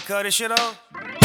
cut this shit off?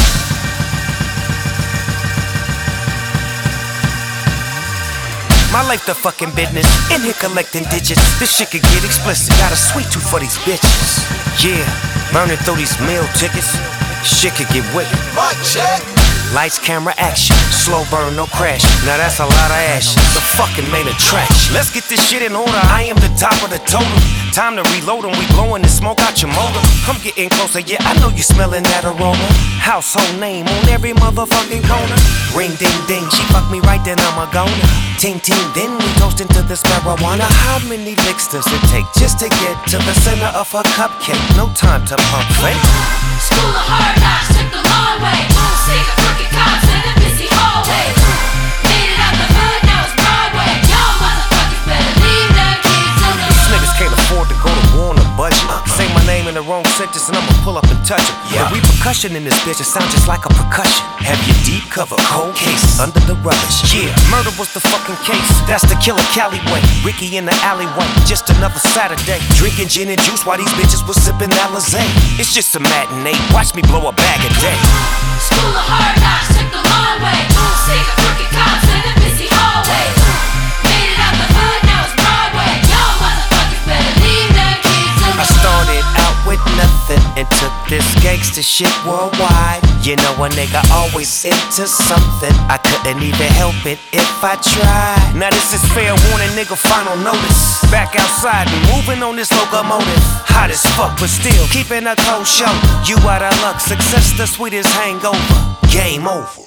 My life the fucking business, in here collecting digits. This shit could get explicit, got a sweet tooth for these bitches. Yeah, burning through these meal tickets, shit could get wicked. Mic check. Lights, camera, action, slow burn, no crash. Now that's a lot of ashes, the fucking main attraction. Let's get this shit in order, I am the top of the totem. Time to reload them, we blowing the smoke out your motor. I'm getting closer, yeah, I know you smelling that aroma. Household name on every motherfucking corner. Ring ding ding, she fucked me right then, I'm a goner. Ting ting, then we toasting to this marijuana. How many licks does it take just to get to the center of a cupcake? No time to pump fake. School of hard knocks took the long way. See the crooked cops in the busy hallway. Made it out the hood, now it's Broadway. Y'all motherfuckers better leave them kids alone. These niggas can't afford to go to war on a budget. Say my name in the wrong sentence and I'ma pull up and touch it. Yeah. The repercussion in this bitch, it sounds just like a percussion. Have your deep cover, cold cases under the rubbish. Yeah, murder was the fucking case. That's the killer Callaway. Ricky in the alleyway, just another Saturday. Drinking gin and juice while these bitches was sipping Alizé. It's just a matinee, watch me blow a bag a day. School of hard knocks took the long way. See the crooked cops in the busy hallway. Made it out the hood, now it's Broadway. Y'all motherfuckers better leave them kids alone. I started out with nothing and took this gangsta shit worldwide. You know a nigga always into something. I couldn't even help it if I tried. Now this is fair warning, nigga, final notice. Back outside and moving on this locomotive. Hot as fuck, but still keeping a cold show. You out of luck, success the sweetest hangover. Game over.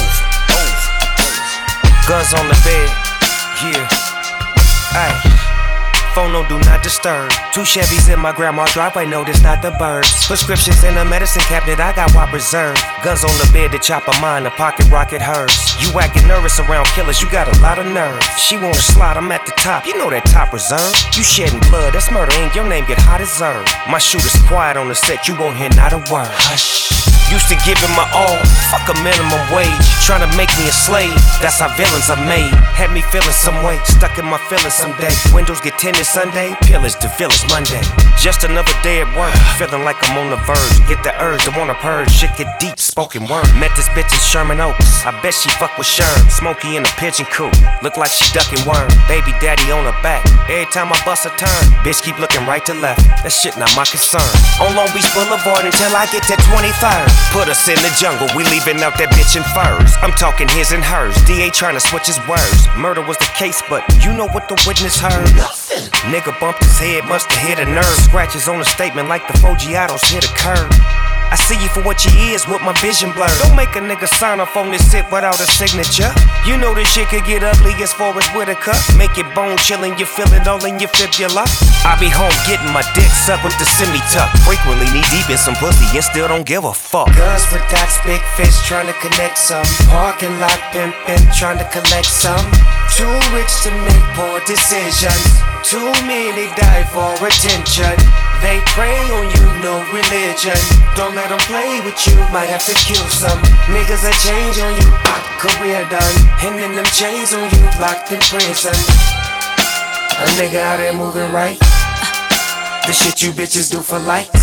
Guns on the bed, yeah. Ayy. Phone no do not disturb. 2 Chevys in my grandma's driveway, no, this not the birds. Prescriptions in the medicine cabinet, I got what reserved. Guns on the bed to chop a mine, the pocket rocket hers. You acting nervous around killers, you got a lot of nerve. She wanna slide, I'm at the top, you know that top reserve. You shedding blood, that's murder, ain't your name get hot as herb. My shooter's quiet on the set, you won't hear not a word. Hush. Used to give him my all, fuck a minimum wage. Tryna make me a slave, that's how villains are made. Had me feeling some way, stuck in my feelings someday. Windows get tinted Sunday, pillage to village Monday. Just another day at work, feeling like I'm on the verge. Get the urge to wanna purge, shit get deep, spoken word. Met this bitch in Sherman Oaks, I bet she fuck with Sherm. Smokey in a pigeon coop, look like she ducking worm. Baby daddy on her back, every time I bust a turn. Bitch keep looking right to left, that shit not my concern. On Long Beach Boulevard until I get to 23rd. Put us in the jungle, we leaving out that bitch in furs. I'm talking his and hers, DA trying to switch his words. Murder was the case, but you know what the witness heard? Nothing. Nigga bumped his head, musta hit a nerve. Scratches on the statement like the Foggiatos hit a curve. I see you for what you is with my vision blurred. Don't make a nigga sign off on this shit without a signature. You know this shit could get ugly as far as with a cup. Make it bone chillin', you feel it all in your fibula. I be home getting my dick sucked with the semi-tuck. Frequently knee deep in some pussy and still don't give a fuck. Guns with dots, big fish trying to connect some. Parking lot pimpin', trying to collect some. Too rich to make poor decisions. Too many die for attention. They prey on you, no religion. Don't let them play with you, might have to kill some. Niggas that change on you, career done. And then them chains on you, locked in prison. A nigga out there moving right. The shit you bitches do for likes.